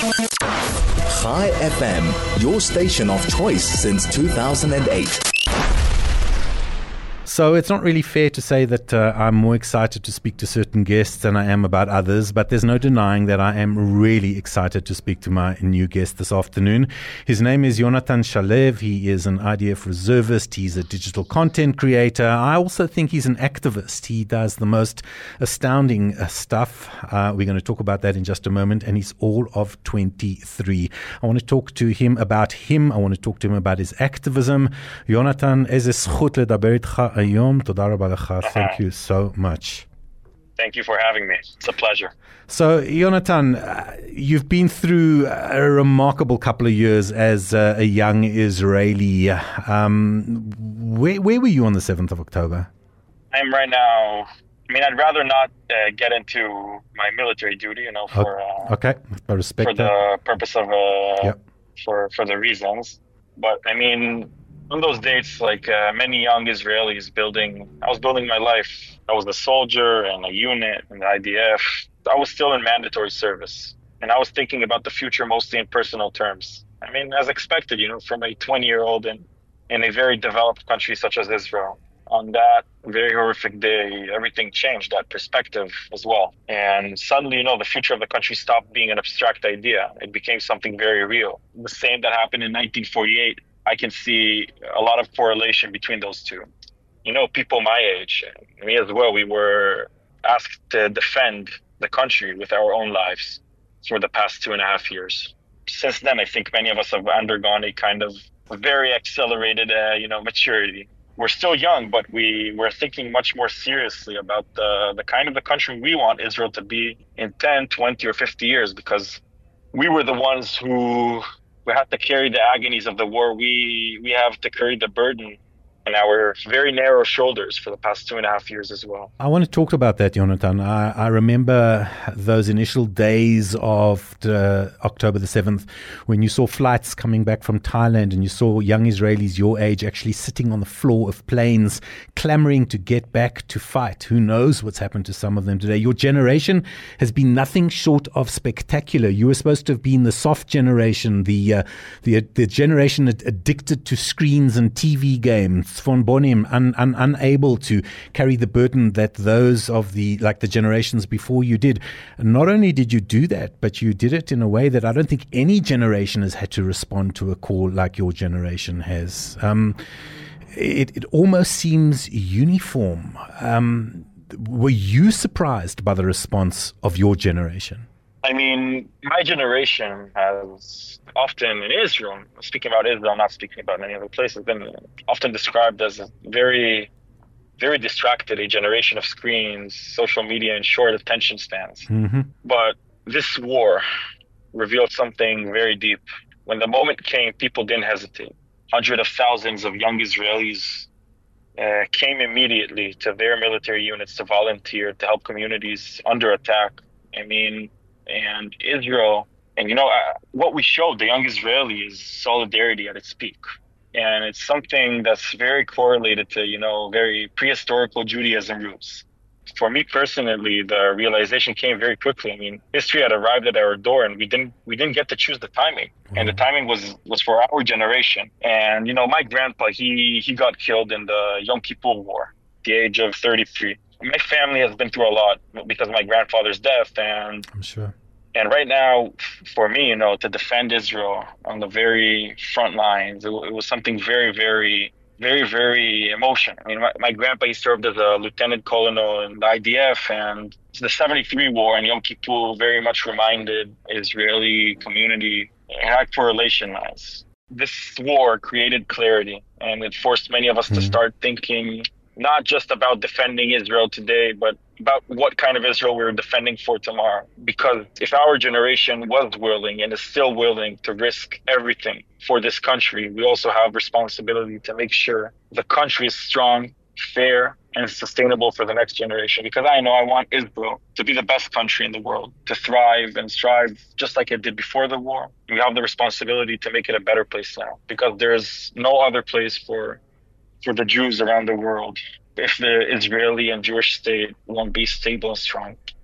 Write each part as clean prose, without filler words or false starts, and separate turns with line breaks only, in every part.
Chai FM, your station of choice since 2008.
So it's not really fair to say that I'm more excited to speak to certain guests than I am about others, but there's no denying that I am really excited to speak to my new guest this afternoon. His name is Yonatan Shalev. He is an IDF reservist. He's a digital content creator. I also think he's an activist. He does the most astounding stuff. We're going to talk about that in just a moment, and he's all of 23. I want to talk to him about him. I want to talk to him about his activism. Yonatan, איזה זכות לדבר איתך היום. תודה רבה לך. Thank you so much.
Thank you for having me. It's a pleasure.
So, Yonatan, you've been through a remarkable couple of years as a young Israeli. Where were you on the 7th of October?
I'm right now, I'd rather not get into my military duty, for
okay, I respect
for the purpose of, for the reasons. But, on those dates, like many young Israelis I was building my life. I was a soldier and a unit in the IDF. I was still in mandatory service. And I was thinking about the future mostly in personal terms. As expected, from a 20-year-old in a very developed country such as Israel. On that very horrific day, everything changed, that perspective as well. And suddenly, the future of the country stopped being an abstract idea. It became something very real. The same that happened in 1948. I can see a lot of correlation between those two. People my age, and me as well, we were asked to defend the country with our own lives for the past 2.5 years. Since then, I think many of us have undergone a kind of very accelerated, maturity. We're still young, but we're thinking much more seriously about the kind of the country we want Israel to be in 10, 20, or 50 years, because we were the ones who we had to carry the agonies of the war. We have to carry the burden on our very narrow shoulders for the past 2.5 years as well.
I want to talk about that, Yonatan. I remember those initial days of October the 7th when you saw flights coming back from Thailand and you saw young Israelis your age actually sitting on the floor of planes clamoring to get back to fight. Who knows what's happened to some of them today? Your generation has been nothing short of spectacular. You were supposed to have been the soft generation, the generation addicted to screens and TV games. Von Bonim, unable to carry the burden that those of the generations before you did. Not only did you do that, but you did it in a way that I don't think any generation has had to respond to a call like your generation has. It almost seems uniform. Were you surprised by the response of your generation?
My generation has often in Israel, speaking about Israel, not speaking about many other places, been often described as a very, very distracted, a generation of screens, social media, and short attention spans.
Mm-hmm.
But this war revealed something very deep. When the moment came, people didn't hesitate. Hundreds of thousands of young Israelis came immediately to their military units to volunteer, to help communities under attack. And Israel, what we showed the young Israeli is solidarity at its peak. And it's something that's very correlated to, very prehistorical Judaism roots. For me personally, the realization came very quickly. History had arrived at our door and we didn't get to choose the timing. Mm-hmm. And the timing was for our generation. And, my grandpa, he got killed in the Yom Kippur War at the age of 33. My family has been through a lot because of my grandfather's death, and
I'm sure.
And right now, for me, to defend Israel on the very front lines, it was something very, very, very, very emotional. My grandpa, he served as a lieutenant colonel in the IDF, and the 73 war and Yom Kippur very much reminded Israeli community it had correlation lines. This war created clarity, and it forced many of us to start thinking not just about defending Israel today, but about what kind of Israel we're defending for tomorrow. Because if our generation was willing and is still willing to risk everything for this country, we also have responsibility to make sure the country is strong, fair, and sustainable for the next generation. Because I know I want Israel to be the best country in the world, to thrive and strive just like it did before the war. We have the responsibility to make it a better place now, because there is no other place for the Jews around the world if the Israeli and Jewish state won't be stable and strong.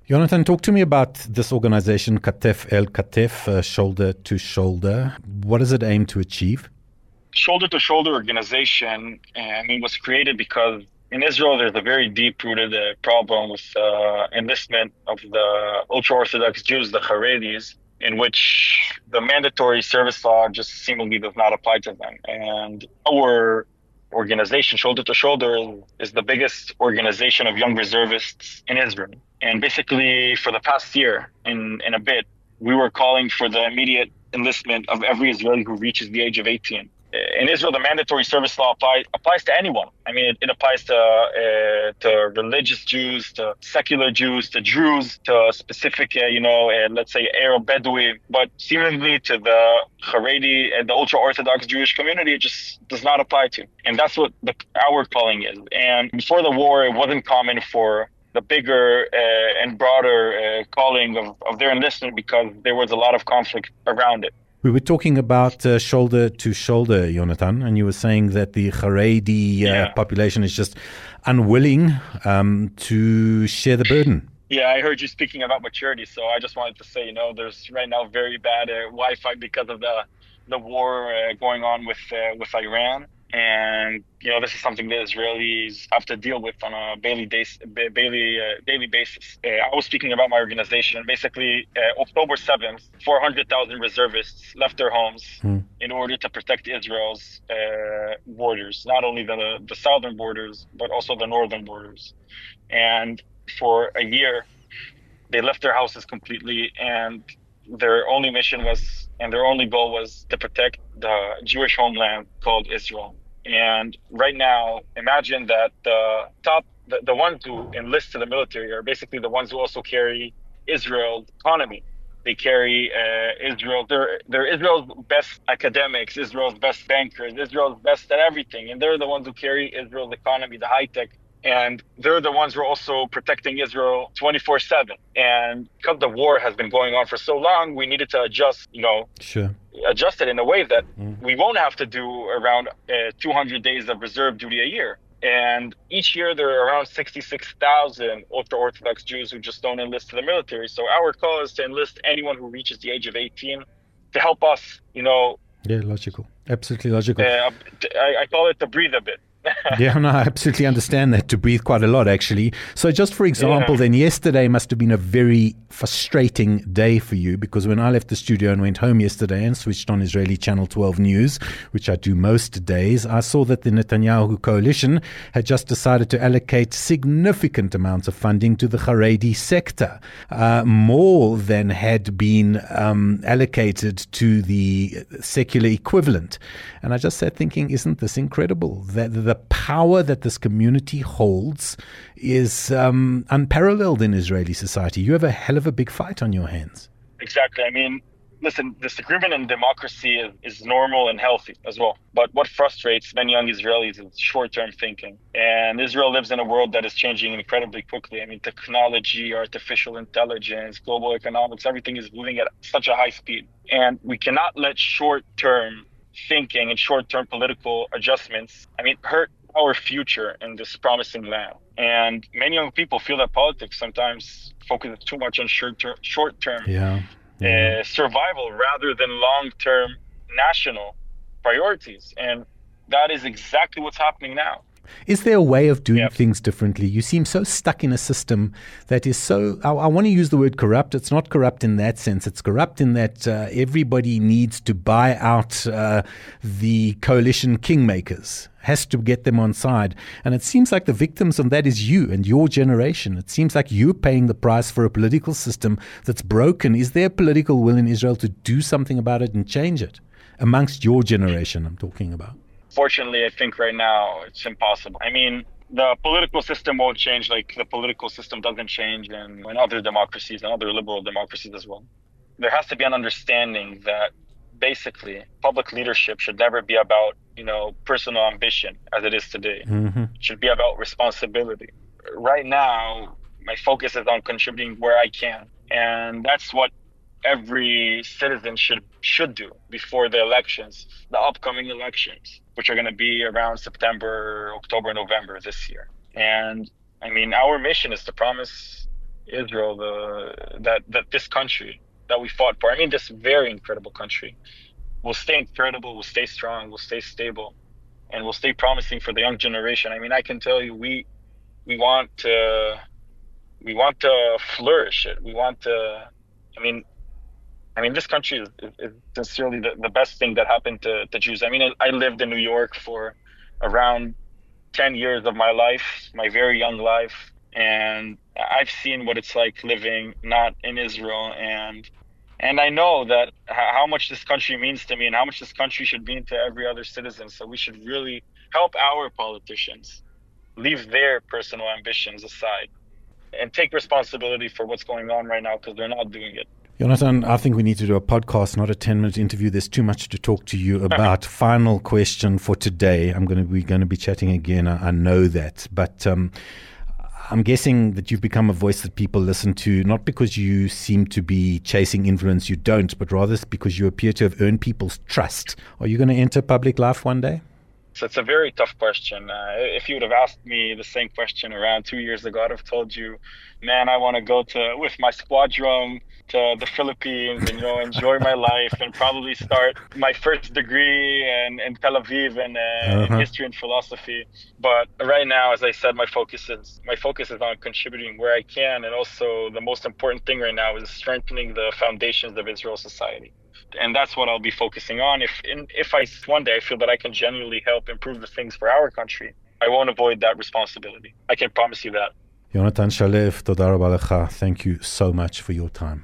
Jonathan, talk to me about this organization, Katef El Katef, Shoulder to Shoulder. What does it aim to achieve?
Shoulder to Shoulder organization, was created because in Israel there's a very deep-rooted problem with enlistment of the ultra-Orthodox Jews, the Haredis, in which the mandatory service law just seemingly does not apply to them. And our organization, Shoulder to Shoulder, is the biggest organization of young reservists in Israel. And basically, for the past year and a bit, we were calling for the immediate enlistment of every Israeli who reaches the age of 18. In Israel, the mandatory service law applies to anyone. It applies to religious Jews, to secular Jews, to Druze, to specific, let's say Arab Bedouin. But seemingly to the Haredi and the ultra-Orthodox Jewish community, it just does not apply to. And that's what our calling is. And before the war, it wasn't common for the bigger and broader calling of their enlistment because there was a lot of conflict around it.
We were talking about shoulder to shoulder, Jonathan, and you were saying that the Haredi population is just unwilling to share the burden.
Yeah, I heard you speaking about maturity, so I just wanted to say, there's right now very bad Wi-Fi because of the war going on with Iran. And, this is something that Israelis have to deal with on a daily basis. I was speaking about my organization. And basically, October 7th, 400,000 reservists left their homes in order to protect Israel's borders, not only the southern borders, but also the northern borders. And for a year, they left their houses completely, and their only mission was, and their only goal was to protect the Jewish homeland called Israel. And right now, imagine that the ones who enlist to the military are basically the ones who also carry Israel's economy. They carry Israel. They're Israel's best academics, Israel's best bankers, Israel's best at everything. And they're the ones who carry Israel's economy, the high tech. And they're the ones who are also protecting Israel 24/7. And because the war has been going on for so long, we needed to adjust, adjust it in a way that we won't have to do around 200 days of reserve duty a year. And each year there are around 66,000 ultra-Orthodox Jews who just don't enlist to the military. So our call is to enlist anyone who reaches the age of 18 to help us,
Yeah, logical. Absolutely logical.
I call it to breathe a bit.
Yeah, no, I absolutely understand that, to breathe quite a lot, actually. So just for example, then yesterday must have been a very frustrating day for you, because when I left the studio and went home yesterday and switched on Israeli Channel 12 News, which I do most days, I saw that the Netanyahu coalition had just decided to allocate significant amounts of funding to the Haredi sector, more than had been allocated to the secular equivalent. And I just sat thinking, isn't this incredible? That the power that this community holds is unparalleled in Israeli society. You have a hell of a big fight on your hands.
Exactly. Listen, disagreement in democracy is normal and healthy as well. But what frustrates many young Israelis is short-term thinking. And Israel lives in a world that is changing incredibly quickly. Technology, artificial intelligence, global economics, everything is moving at such a high speed. And we cannot let short-term thinking and short-term political adjustments, hurt our future in this promising land. And many young people feel that politics sometimes focuses too much on short-term survival rather than long-term national priorities. And that is exactly what's happening now.
Is there a way of doing things differently? You seem so stuck in a system that is so, I want to use the word corrupt. It's not corrupt in that sense. It's corrupt in that everybody needs to buy out the coalition kingmakers, has to get them on side. And it seems like the victims of that is you and your generation. It seems like you're paying the price for a political system that's broken. Is there political will in Israel to do something about it and change it? Amongst your generation, I'm talking about.
Fortunately, I think right now it's impossible. The political system won't change like the political system doesn't change in other democracies and other liberal democracies as well. There has to be an understanding that basically public leadership should never be about, personal ambition as it is today. It should be about responsibility. Right now, my focus is on contributing where I can. And that's what every citizen should do before the elections, the upcoming elections, which are going to be around September, October, November this year. And our mission is to promise Israel, that this country that we fought for. I mean, this very incredible country will stay incredible, will stay strong, will stay stable, and will stay promising for the young generation. I mean, I can tell you, we want to flourish it. We want to. I mean, this country is sincerely the best thing that happened to Jews. I mean, I lived in New York for around 10 years of my life, my very young life, and I've seen what it's like living not in Israel, and I know that how much this country means to me and how much this country should mean to every other citizen. So we should really help our politicians leave their personal ambitions aside and take responsibility for what's going on right now, because they're not doing it.
Jonathan, I think we need to do a podcast, not a 10-minute interview. There's too much to talk to you about. Final question for today. We're going to be chatting again. I know that. But I'm guessing that you've become a voice that people listen to, not because you seem to be chasing influence. You don't, but rather because you appear to have earned people's trust. Are you going to enter public life one day?
So it's a very tough question. If you would have asked me the same question around 2 years ago, I'd have told you, man, I want to go with my squadron to the Philippines and, enjoy my life and probably start my first degree in Tel Aviv in history and philosophy. But right now, as I said, my focus is on contributing where I can. And also the most important thing right now is strengthening the foundations of Israel society. And that's what I'll be focusing on. If I one day I feel that I can genuinely help improve the things for our country, I won't avoid that responsibility. I can promise you that.
Yonatan Shalev, toda rabba lecha. Thank you so much for your time.